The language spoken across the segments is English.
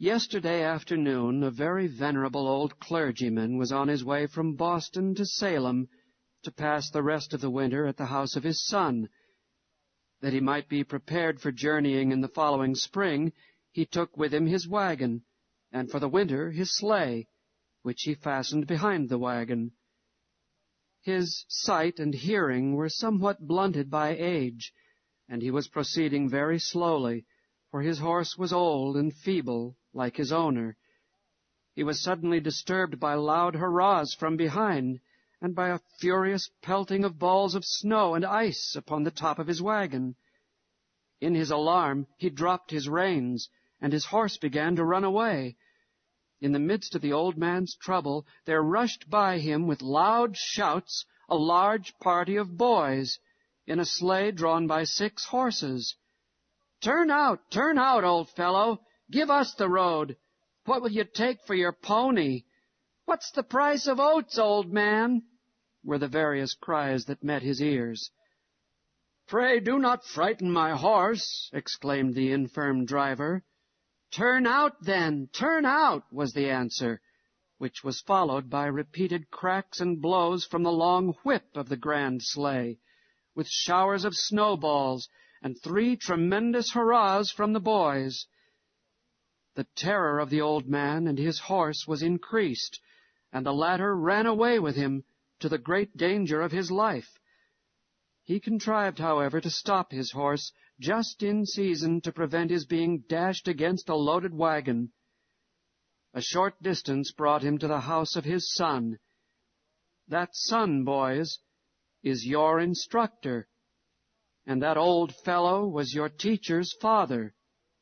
Yesterday afternoon, a very venerable old clergyman was on his way from Boston to Salem to pass the rest of the winter at the house of his son. That he might be prepared for journeying in the following spring, he took with him his wagon, and for the winter his sleigh, which he fastened behind the wagon. His sight and hearing were somewhat blunted by age, and he was proceeding very slowly, for his horse was old and feeble, like his owner. He was suddenly disturbed by loud hurrahs from behind, and by a furious pelting of balls of snow and ice upon the top of his wagon. In his alarm he dropped his reins, and his horse began to run away. In the midst of the old man's trouble, there rushed by him with loud shouts a large party of boys, in a sleigh drawn by 6 horses. Turn out, old fellow! Give us the road! What will you take for your pony? What's the price of oats, old man? Were the various cries that met his ears. Pray do not frighten my horse, exclaimed the infirm driver. Turn out, then, turn out, was the answer, which was followed by repeated cracks and blows from the long whip of the grand sleigh, with showers of snowballs, and 3 tremendous hurrahs from the boys. The terror of the old man and his horse was increased, and the latter ran away with him, to the great danger of his life. He contrived, however, to stop his horse just in season to prevent his being dashed against a loaded wagon. A short distance brought him to the house of his son. That son, boys, is your instructor, and that old fellow was your teacher's father.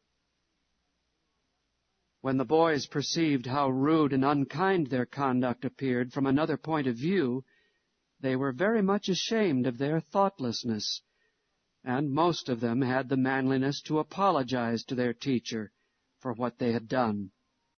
When the boys perceived how rude and unkind their conduct appeared from another point of view, they were very much ashamed of their thoughtlessness, and most of them had the manliness to apologize to their teacher for what they had done.